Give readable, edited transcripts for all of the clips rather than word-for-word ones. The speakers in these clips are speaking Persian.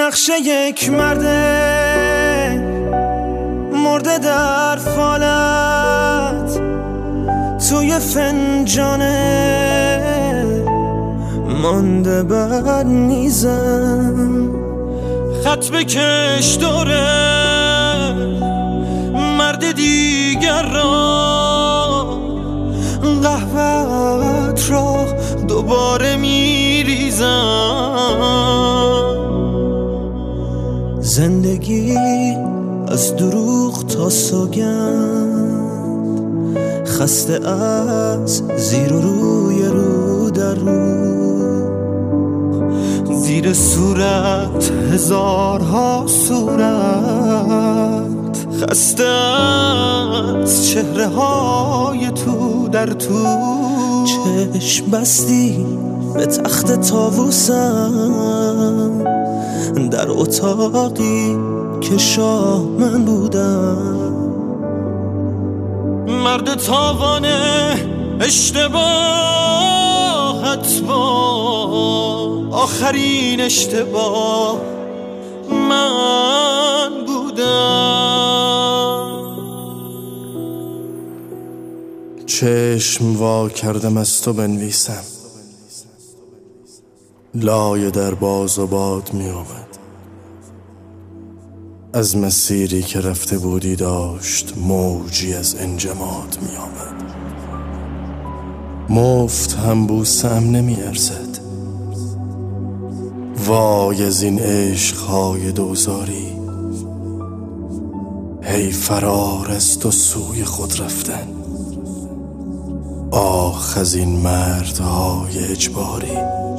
نقش یک مرده مرده در فالت توی فنجانه مانده بر میزم. خط بکش دوره مرد دیگر را، قهوه‌ات را دوباره میریزم. زندگی از دروغ تا سوگند، خسته از زیر و روی رو در رو، زیر صورت هزارها صورت، خسته از چهره های تو در تو. چشم بستی به تخت طاووسم در اتاقی که شاه من بودم. مرد تاوانه اشتباهت با آخرین اشتباه من بودم. چشم وا کردم از تو بنویسم، لایه در باز و باد می آمد. از مسیری که رفته بودی داشت موجی از انجماد می آمد. مفت هم بوسم نمی ارزد. وای از این عشقهای دوزاری، هی فرار از تو سوی خود رفتن. آخ از این مردهای اجباری،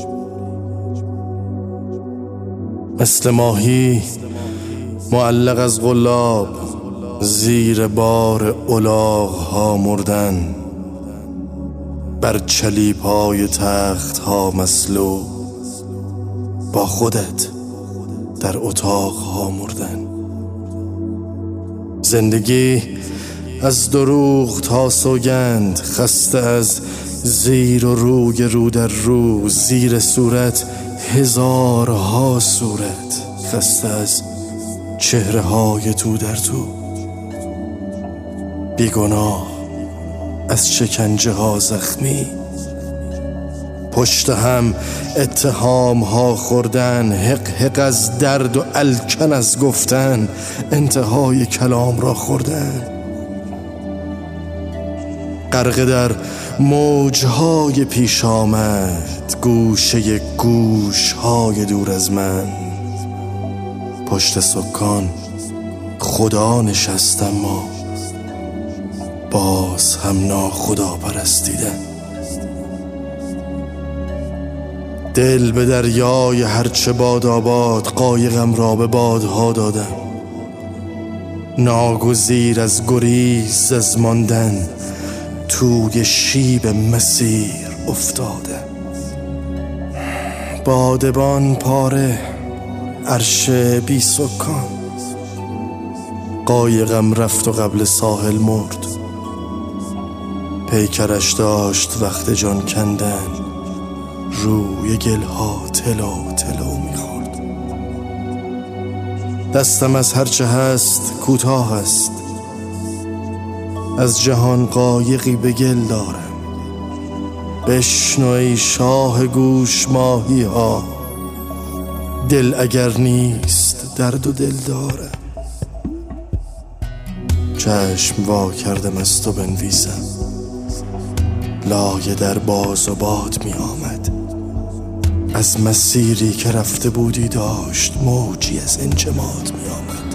مثل ماهی معلق از غلاب زیر بار الاغ‌ها مردن، بر چلیپای تخت‌ها مسلوب با خودت در اتاق‌ها مردن. زندگی از دروغ تا سوگند، خسته از زیر و روی رو در رو، زیر صورت هزارها صورت، خسته از چهره های تو در تو. بیگناه از شکنجه ها زخمی، پشت هم اتهام ها خوردن، حق حق از درد و الکن از گفتن، انتهای کلام را خوردن. غرق در موجهای پیش آمد، گوشه گوشهای دور از من. پشت سکان خدا نشست اما باز هم ناخدا پرستیدن. دل به دریای هرچه باد آباد، قایقم را به بادها دادم. ناگزیر از گریز از ماندن، توی شیب مسیر افتادم. بادبان پاره، عرش بی سکان، قایقم رفت و قبل ساحل مرد. پیکرش داشت وقت جان کندن، روی گلها تلو تلو میخورد. دستم از هرچه هست کوتاه است، از جهان قایقی به گل دارم. بشنو ای شاه گوش ماهی ها، دل اگر نیست درد و دل دارم. چشم وا کردم از تو بنویسم، لایه در باز و باد می آمد. از مسیری که رفته بودی داشت موجی از انجماد می آمد.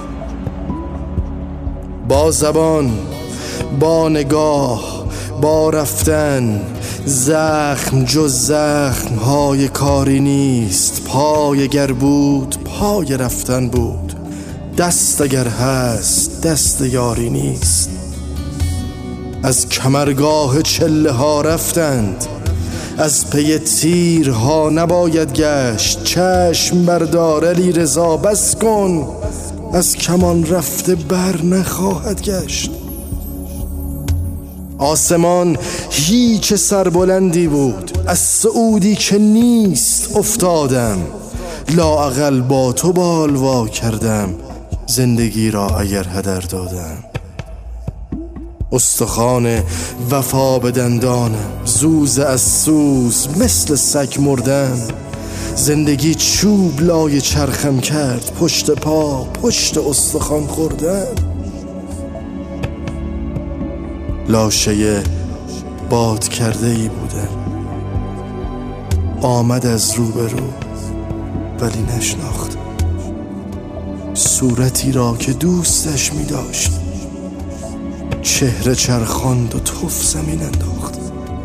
با زبان، با نگاه، با رفتن، زخم جز زخم های کاری نیست. پای اگر بود پای رفتن بود، دست اگر هست دست یاری نیست. از کمرگاه چله ها رفتند، از پی تیرها نباید گشت. چشم بردار علی رضا بس کن، از کمان رفته بر نخواهد گشت. آسمان هیچ سربلندی بود، از صعودی که نیست افتادم. لااقل با تو بالوا کردم زندگی را اگر هدر دادم. استخوان وفا به دندانم، زوز از سوز مثل سگ مردن. زندگی چوب لای چرخم کرد، پشت پا پشت استخوان خوردن. لاشه باد کرده ای بودم، آمد از روبرو ولی نشناخت صورتی را که دوستش می داشت. چهره چرخاند و تف زمین انداخت.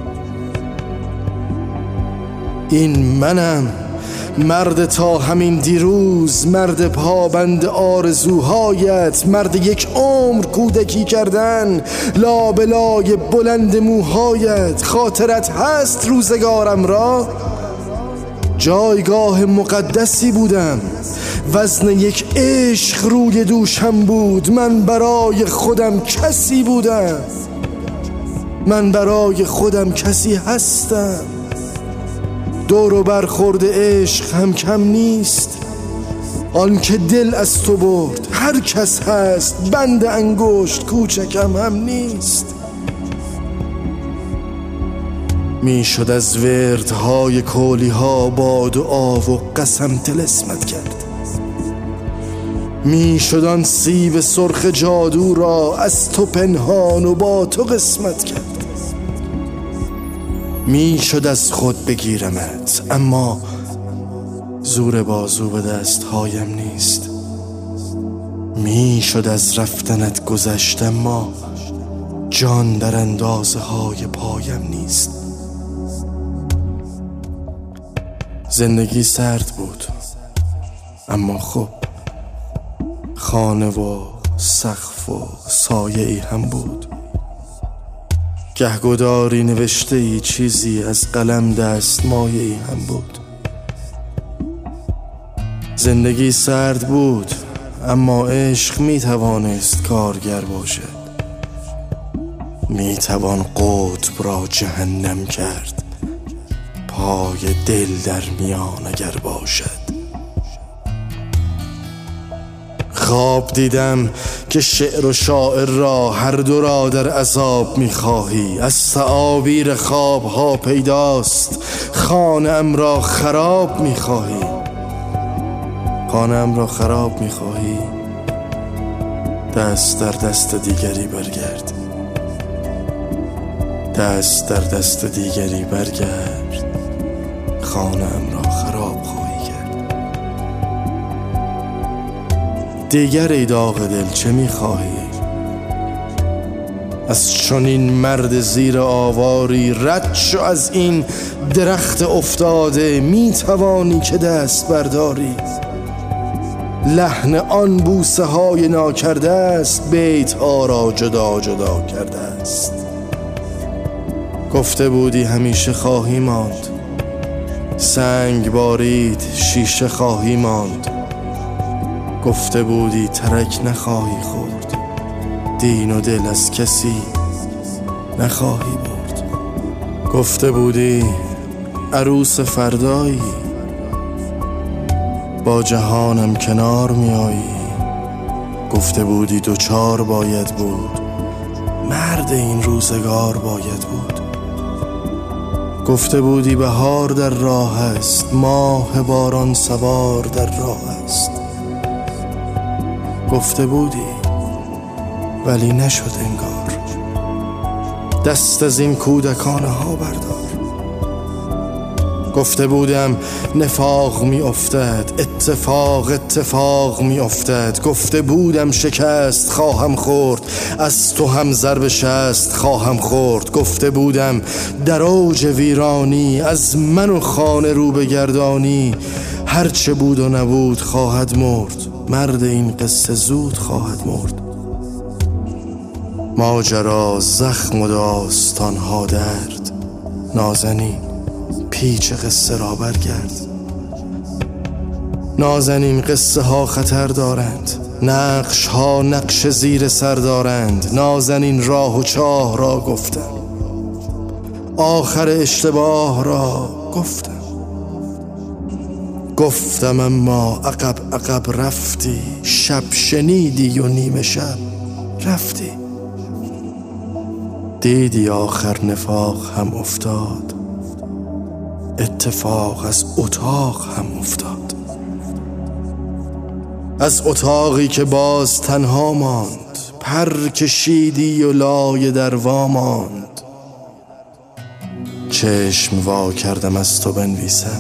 این منم، مرد تا همین دیروز، مرد پابند آرزوهایت، مرد یک عمر کودکی کردن، لابلای بلند موهایت. خاطرت هست روزگارم را؟ جایگاه مقدسی بودم، وزن یک عشق روی دوشم بود. من برای خودم کسی بودم، من برای خودم کسی هستم. دور و برخورد عشق هم کم نیست. آن که دل از تو برد هر کس هست، بند انگشت کوچکم هم نیست. می شد از وردهای کولی ها با دعا و قسم طلسمت کرد. می شد آن سیب سرخ جادو را از تو پنهان و با تو قسمت کرد. می شد از خود بگیرمت، اما زور بازو به دستهایم نیست. می شد از رفتنت گذشت، اما جان در اندازه های پایم نیست. زندگی سرد بود، اما خب خانه و سقف و سایه ای هم بود. گهگداری نوشته ای چیزی از قلم دست مایه ای هم بود. زندگی سرد بود، اما عشق می توانست کارگر باشد. می توان قطب را جهنم کرد، پای دل در میان اگر باشد. خواب دیدم که شعر و شاعر را هر دو را در عذاب می‌خواهی. از تعابیر خواب‌ها پیداست خانه‌ام را خراب می‌خواهی. خانه‌ام را خراب می‌خواهی، دست در دست دیگری برگرد. دست در دست دیگری برگرد، خانه‌ام را خراب خواهی کرد. دیگر ای داغ دل چه می‌خواهی؟ از چنین مرد زیر آواری رد شو از این درخت افتاده. می‌توانی که دست برداری، لحن آن بوسه های ناکرده است، بیت ها را جدا جدا کرده است. گفته بودی همیشه خواهی ماند، سنگ بارید شیشه خواهی ماند. گفته بودی ترک نخواهی خورد، دین و دل از کسی نخواهی برد. گفته بودی عروس فردایی، با جهانم کنار میایی. گفته بودی دوچار باید بود، مرد این روزگار باید بود. گفته بودی بهار در راه است، ماه باران سوار در راه است. گفته بودی ولی نشد انگار. دست از این کودکانه ها بردار. گفته بودم نفاق می افتد، اتفاق می افتد. گفته بودم شکست خواهم خورد، از تو هم ضرب شست خواهم خورد. گفته بودم در اوج ویرانی از من و خانه رو بگردانی. هرچه بود و نبود خواهد مرد، مرد این قصه زود خواهد مرد. ماجرا زخم و داستانها درد، نازنین پیچ قصه را برگرد. نازنین قصه ها خطر دارند، نقش ها نقش زیر سر دارند. نازنین راه و چاه را گفتم، آخر اشتباه را گفتم. گفتم اما عقب عقب رفتی، شب شنیدی و نیمه شب رفتی. دیدی آخر نفاق هم افتاد، اتفاق از اتاق هم افتاد. از اتاقی که باز تنها ماند، پر کشیدی و لایه در وا ماند. چشم وا کردم از تو بنویسم،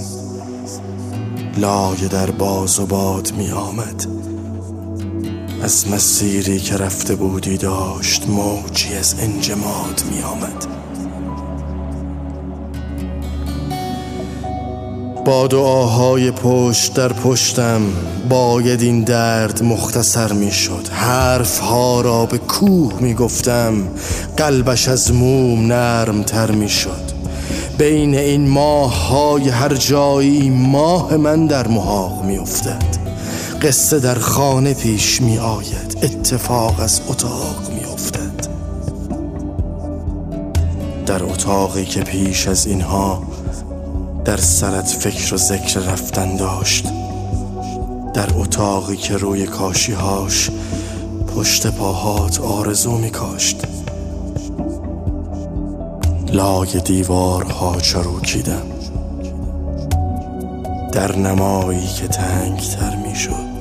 لایه در باز و باد می آمد. از مسیری که رفته بودی داشت موجی از انجماد می آمد. با دعاهای پشت در پشتم باید این درد مختصر می شد. حرف ها را به کوه می گفتم، قلبش از موم نرم تر می شد. بین این ماه های هر جایی ماه من در محاق می افتد. قصه در خانه پیش می آید، اتفاق از اتاق می افتد. در اتاقی که پیش از اینها در سرت فکر و ذکر رفتن داشت، در اتاقی که روی کاشیهاش پشت پاهات آرزو می کاشت. لای دیوارها چروکیدم، در نمایی که تنگ تر می شد.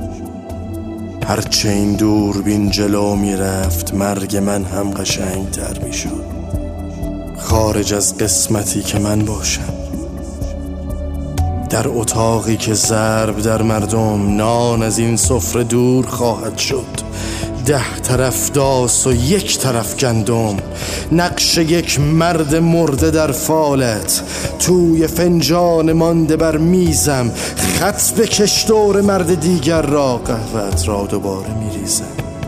هرچه این دوربین جلو می رفت مرگ من هم قشنگ تر می شد. خارج از قسمتی که من باشم، در اتاقی که ضرب در مردم، نان از این سفره دور خواهد شد. 10 طرف داس و 1 طرف گندم، نقش یک مرد مرده در فالت. توی فنجان مانده بر میزم، خط بکش دور مرد دیگر را، قهوه‌ات را دوباره میریزم.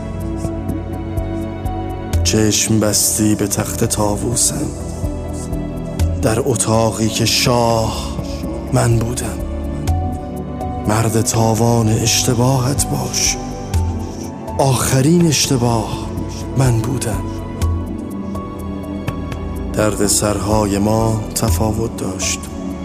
چشم بستی به تخت طاووسم، در اتاقی که شاه من بودم. مرد تاوان اشتباهت باش، آخرین اشتباه من بودم. درد سرهای ما تفاوت داشت.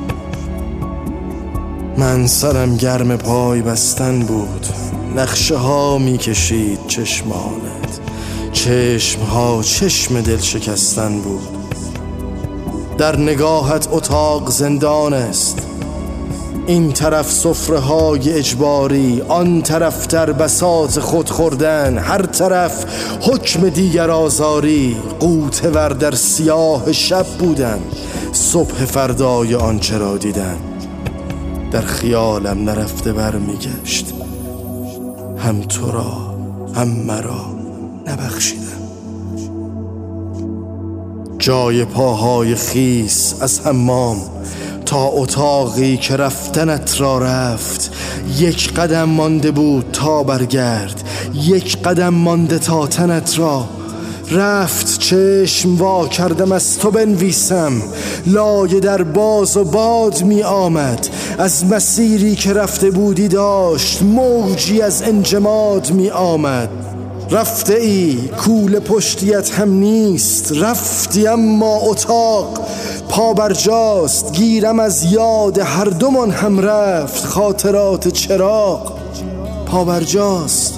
من سرم گرم پای بستن بود، نقشه ها می کشید چشمانت، چشم ها چشم دل شکستن بود. در نگاهت اتاق زندان است، این طرف سفره های اجباری، آن طرف در بساط خود خوردن، هر طرف حکم دیگر آزاری. غوطه ور در سیاه شب بودم، صبح فردای آنچه را دیدم. در خیالم نرفته بر میگشت، هم تو را هم مرا نبخشیدم. جای پاهای خیس از حمام تا اتاقی که رفتنت را رفت، 1 قدم مانده بود تا برگرد، 1 قدم مانده تا تنت را رفت. چشم وا کردم از تو بنویسم، لایه در باز و باد می آمد. از مسیری که رفته بودی داشت موجی از انجماد می آمد. رفته ای کوله پشتیت هم نیست، رفتی اما اتاق پا برجاست. گیرم از یاد هر دومان هم رفت، خاطرات چراغ پا برجاست.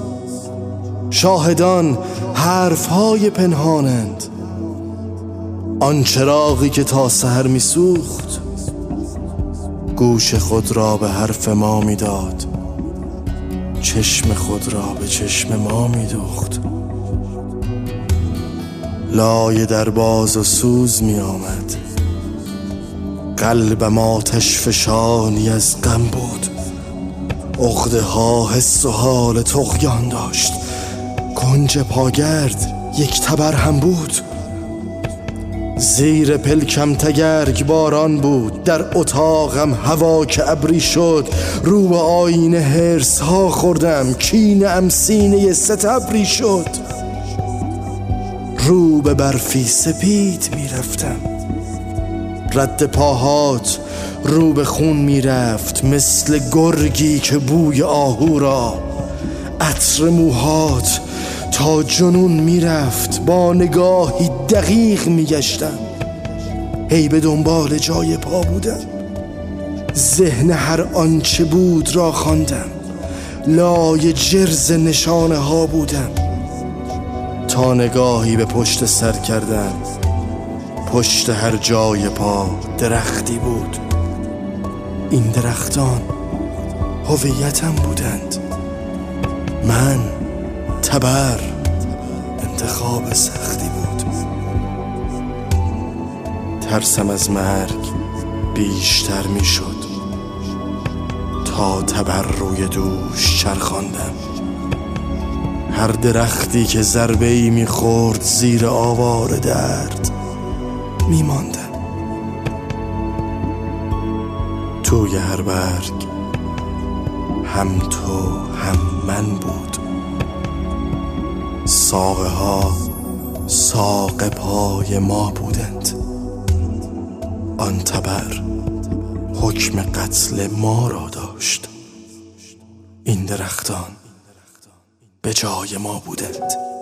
شاهدان حرفهای پنهانند، آن چراغی که تا سحر می سوخت گوش خود را به حرف ما می داد، چشم خود را به چشم ما می دوخت. لایه در باز و سوز می آمد، قلبم آتش فشانی از غم بود. عقده ها حس و حال طغیان داشت، کنج پاگرد 1 تبر هم بود. زیر پلکم تگرگ باران بود، در اتاقم هوا که ابری شد. رو به آینه هرس ها خوردم، کینه ام سینه ستبری شد. رو به برفی سپید می رفتم، رد پاهات رو به خون می رفت. مثل گرگی که بوی آهو را، عطر موهات تا جنون می رفت. با نگاهی دقیق می گشتم، هی به دنبال جای پا بودم. ذهن هر آنچه بود را خواندم، لای جرز نشانه ها بودم، تا نگاهی به پشت سر کردم. پشت هر جای پا درختی بود. این درختان هویتم بودند. من تبر انتخاب سختی بود. ترسم از مرگ بیشتر می شد تا تبر روی دوش چرخاندم. هر درختی که ضربه‌ای می خورد زیر آوار درد می ماندم. توی هر برگ هم تو هم من بود. ساقه ها ساق پای ما بودند. آن تبر حکم قتل ما را داشت. این درختان به جای ما بودند.